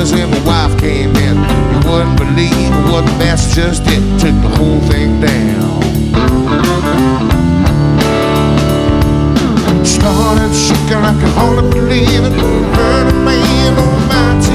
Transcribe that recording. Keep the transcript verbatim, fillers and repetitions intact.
years and my wife came in. You wouldn't believe what Master just did. Took the whole thing down. Started shaking, I could hardly believe it. Heard a man